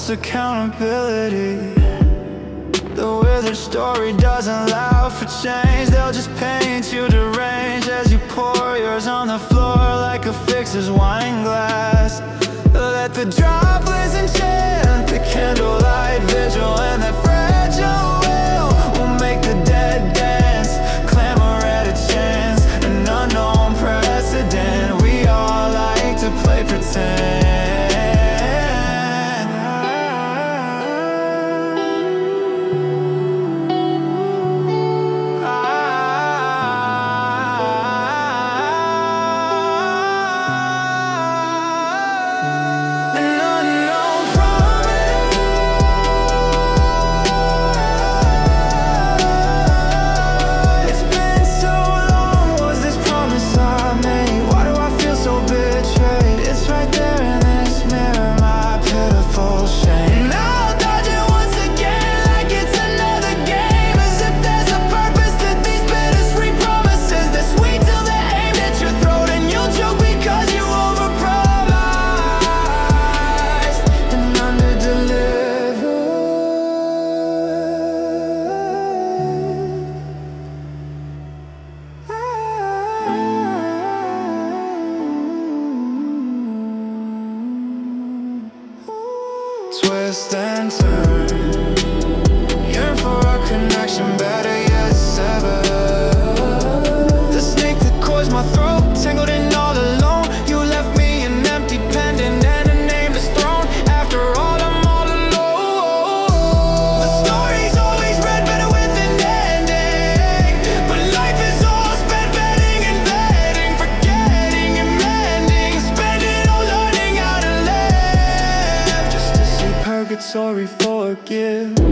What's accountability? The withered story doesn't allow for change. They'll just paint you deranged as you pour yours on the floor like a fixer's wine glass. Let the droplets enchant the candlelight vigil, and that fragile will make the dead dance. Clamor at a chance, an unknown precedent. We all like to play pretend. Twist and turn, yearn for a connection, better yet sever. The snake that coils my throat, tangled in all alone. You left me an empty pendant and a nameless throne. After all, I'm all alone. The story's always read better with an ending, but life is all spent betting and betting, forgetting and mending, spending all learning how to live, just to see purgatory forgive.